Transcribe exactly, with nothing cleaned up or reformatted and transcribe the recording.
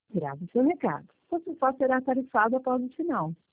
Grave seu recado. Sua resposta será tarifada após o sinal.